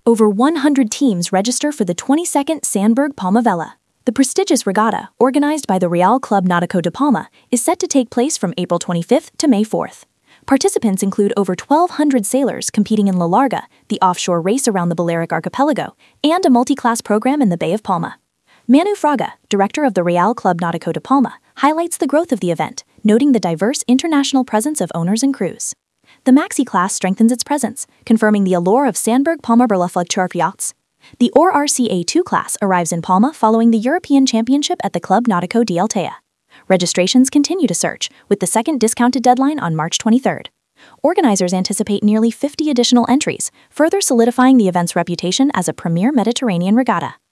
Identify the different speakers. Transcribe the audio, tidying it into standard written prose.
Speaker 1: Over 100 teams register for the 22nd Sandburg Palma Vela. The prestigious regatta, organized by the Real Club Náutico de Palma, is set to take place from April 25th to May 4th. Participants include over 1,200 sailors competing in La Larga, the offshore race around the Balearic Archipelago, and a multi-class program in the Bay of Palma. Manu Fraga, director of the Real Club Náutico de Palma, highlights the growth of the event, noting the diverse international presence of owners and crews. The Maxi class strengthens its presence, confirming the allure of Sandburg Palma Berlaflug yachts. The OR RCA2 class arrives in Palma following the European Championship at the Club Náutico de Altea. Registrations continue to surge, with the second discounted deadline on March 23rd. Organizers anticipate nearly 50 additional entries, further solidifying the event's reputation as a premier Mediterranean regatta.